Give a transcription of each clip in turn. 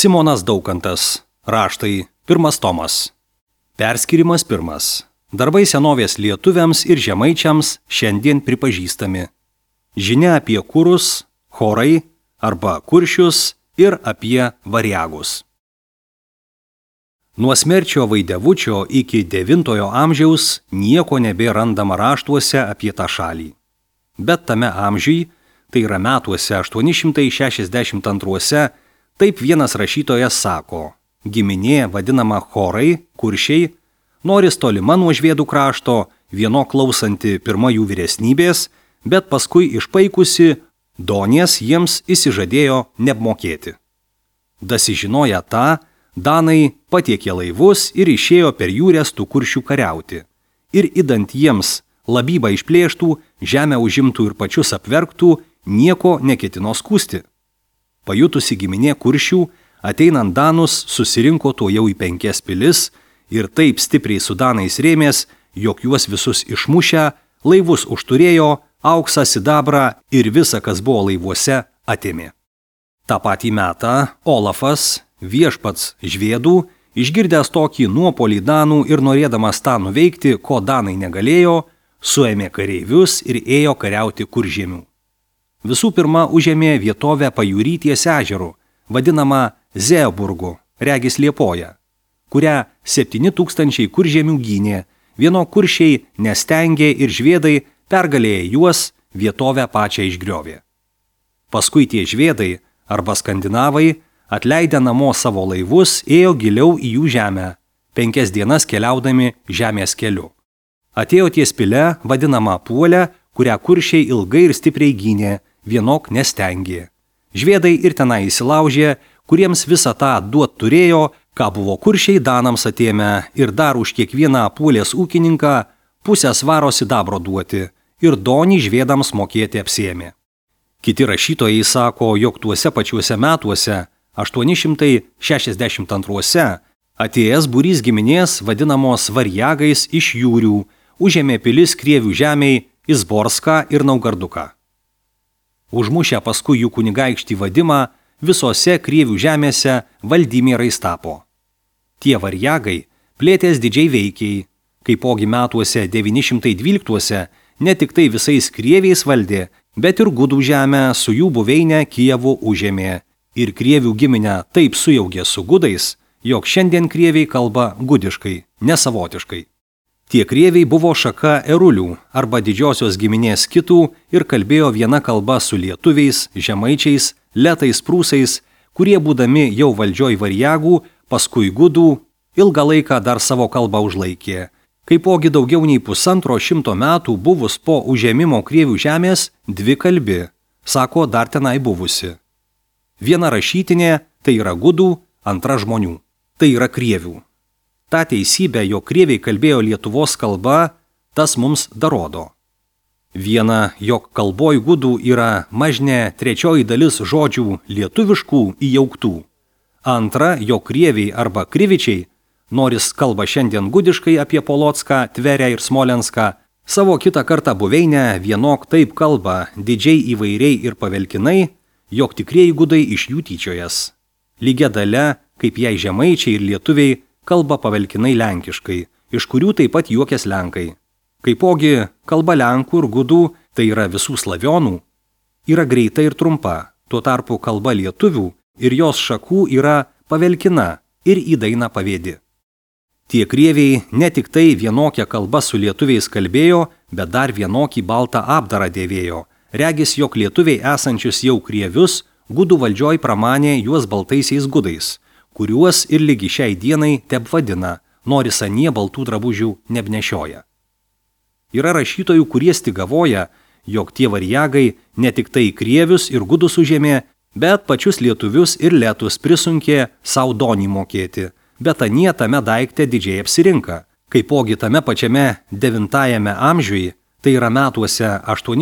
Simonas Daukantas. Raštai. 1 tomas. Perskirimas 1. Darbai senovės lietuviams ir žemaičiams šiandien pripažįstami. Žinia apie kurus, chorai arba kuršius ir apie variagus. Nuo Smerčio Vaidevučio iki 9 amžiaus nieko nebėrandama raštuose apie tą šalį. Bet tame amžiui, tai yra metuose 862, taip vienas rašytojas sako, giminė vadinama chorai, kuršiai, noris tolima nuo žvėdų krašto, vieno klausanti pirma jų vyresnybės, bet paskui išpaikusi, donės jiems įsižadėjo neapmokėti. Dasižinoję tą, danai patiekė laivus ir išėjo per jūres tų kuršių kariauti. Ir idant jiems labybą išplėštų, žemę užimtų ir pačius apverktų, nieko neketino skųsti. Pajutusi giminė kuršių, ateinant danus, susirinko to jau į 5 pilis ir taip stipriai su danais rėmės, jog juos visus išmušę, laivus užturėjo, auksą, sidabrą ir visa, kas buvo laivuose, atėmė. Ta patį metą Olafas, viešpats žvėdų, išgirdęs tokį nuopolį danų ir norėdamas tą nuveikti, ko danai negalėjo, suėmė kareivius ir ėjo kariauti Kuržemių. Visų pirma užėmė vietovę pajūry ties ežeru, vadinamą Zeeburgu, regis Liepoja, kurią 7000 Kuržemių gynė, vieno kuršiai nestengė ir žvėdai pergalėję juos vietovę pačią išgriovė. Paskui tie žvėdai arba skandinavai, atleidę namo savo laivus, ėjo giliau į jų žemę, 5 dienas keliaudami žemės keliu. Atėjo ties pile, vadinama Puolė, kurią kuršiai ilgai ir stipriai gynė, vienok nestengė. Žvėdai ir tenai įsilaužė, kuriems visą tą duot turėjo, ką buvo kuršiai danams atėmę ir dar už kiekvieną Puolės ūkininką pusę svaro sidabro duoti ir donį žvėdams mokėti apsėmė. Kiti rašytojai sako, jog tuose pačiuose metuose, 862, atėjęs būrys giminės vadinamos variagais iš jūrių, užėmė pilis Krievių žemėj Izborską ir Naugarduką. Užmušę paskui jų kunigaikštį Vadimą, visose Krievių žemėse valdymierais tapo. Tie variagai plėtės didžiai veikiai, kaipogi metuose 912 ne tik tai visais Krieviais valdė, bet ir Gudų žemę su jų buveinę Kijevu užėmė ir Krievių giminę taip sujaugė su Gudais, jog šiandien Krieviai kalba gudiškai, nesavotiškai. Tie Krieviai buvo šaka erulių arba didžiosios giminės kitų ir kalbėjo viena kalba su lietuviais, žemaičiais, letais, prūsais, kurie būdami jau valdžioj variagų, paskui Gudų, ilgą laiką dar savo kalbą užlaikė. Kaipogi daugiau nei 150 metų buvus po užėmimo Krievių žemės, 2 kalbi, sako dar tenai buvusi. Viena rašytinė, tai yra Gudų, antra žmonių, tai yra Krievių. Ta teisybė, jog Krieviai kalbėjo Lietuvos kalba, tas mums darodo. Viena, jog kalboj Gudų yra mažne 3 dalis žodžių lietuviškų įjauktų. Antra, jog Krieviai arba Krivičiai, noris kalba šiandien gudiškai apie Polocką, Tverę ir Smolenską, savo kitą kartą buveinę vienok taip kalba didžiai įvairiai ir pavelkinai, jog tikrieji Gudai iš jų tyčiojas. Lygia dalia, kaip jei žemaičiai ir lietuviai, kalba pavelkinai lenkiškai, iš kurių taip pat juokės lenkai. Kaipogi kalba lenkų ir Gudų, tai yra visų slavionų, yra greita ir trumpa, tuo tarpu kalba lietuvių ir jos šakų yra pavelkina ir į dainą pavėdi. Tie Krieviai ne tik tai vienokią kalbą su lietuviais kalbėjo, bet dar vienokį baltą apdarą dėvėjo. Regis, jog lietuviai esančius jau Krievius, Gudų valdžioj pramanė juos baltaisiais Gudais, kuriuos ir lygi šiai dienai teb vadina, nors anie baltų drabužių nebnešioja. Yra rašytojų, kurie stigavoja, jog tie variagai ne tik tai Krievius ir Gudus užėmė, bet pačius lietuvius ir letus prisunkė savo donį mokėti, bet anie tame daikte didžiai apsirinka, kaipogi tame pačiame 9 amžiui, tai yra metuose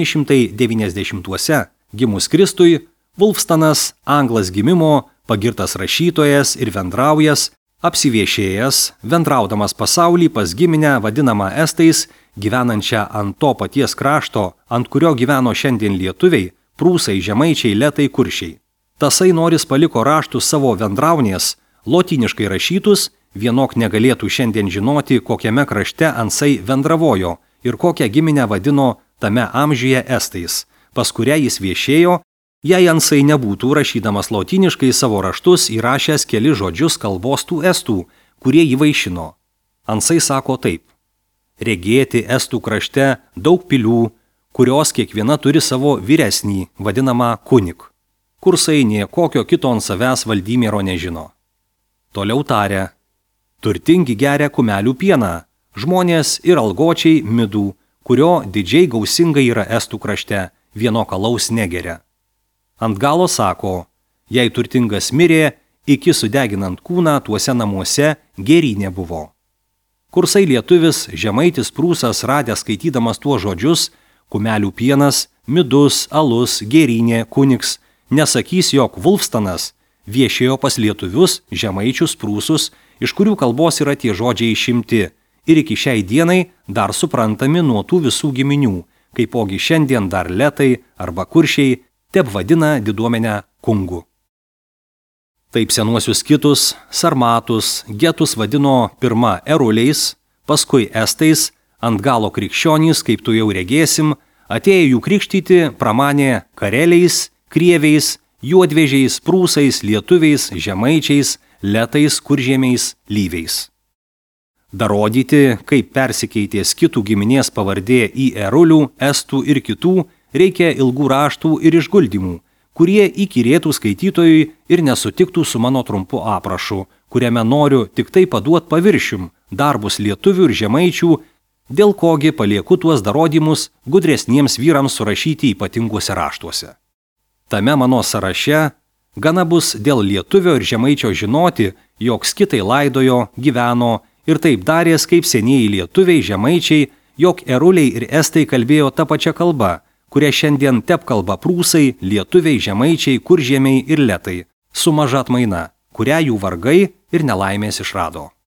890, gimus Kristui, Vulfstanas, anglas gimimo, pagirtas rašytojas ir vendraujas, apsiviešėjęs, vendraudamas pasaulį pas giminę vadinamą estais, gyvenančią ant to paties krašto, ant kurio gyveno šiandien lietuviai, prūsai, žemaičiai, letai, kuršiai. Tasai noris paliko raštus savo vendraunės, lotyniškai rašytus, vienok negalėtų šiandien žinoti, kokiame krašte ansai vendravojo ir kokią giminę vadino tame amžiuje estais, pas kurią jis viešėjo, jei ansai nebūtų rašydamas lotyniškai savo raštus įrašęs keli žodžius kalbos tų estų, kurie jį vaišino. Ansai sako taip: regėti estų krašte daug pilių, kurios kiekviena turi savo vyresnį, vadinamą kunik. Kursai nie kokio kito ant savęs Valdymiro nežino. Toliau taria: turtingi geria kumelių pieną, žmonės ir algočiai midų, kurio didžiai gausingai yra estų krašte, vieno kalaus negeria. Ant galo sako: jei turtingas mirė, iki sudeginant kūną tuose namuose gėrynė buvo. Kursai lietuvis, žemaitis prūsas radęs skaitydamas tuos žodžius, kumelių pienas, midus, alus, gėrynė, kuniks, nesakys, jog Vulfstanas viešėjo pas lietuvius, žemaičius, prūsus, iš kurių kalbos yra tie žodžiai išimti ir iki šiai dienai dar suprantami nuo tų visų giminių, kaipogi šiandien dar letai arba kuršiai teb vadina diduomenę kungu. Taip senuosius kitus, sarmatus, getus vadino pirma eruliais, paskui estais, ant galo krikščionys, kaip tu jau regėsim, atėję jų krikštyti, pramanė kareliais, krieviais, juodvežiais, prūsais, lietuviais, žemaičiais, letais, kuržiemiais, lyviais. Darodyti, kaip persikeitė skitų giminės pavardė į erulių, estų ir kitų, reikia ilgų raštų ir išguldymų, kurie įkyrėtų skaitytojui ir nesutiktų su mano trumpu aprašu, kuriame noriu tik tai paduot paviršium darbus lietuvių ir žemaičių, dėl kogi palieku tuos darodymus gudresniems vyrams surašyti ypatinguose raštuose. Tame mano sąraše gana bus dėl lietuvio ir žemaičio žinoti, jog skitai laidojo, gyveno ir taip darės kaip senieji lietuviai, žemaičiai, jog eruliai ir estai kalbėjo tą pačią kalbą, kurią šiandien tep kalba prūsai, lietuviai, žemaičiai, kuržiemiai ir letai, su maža atmaina, kurią jų vargai ir nelaimės išrado.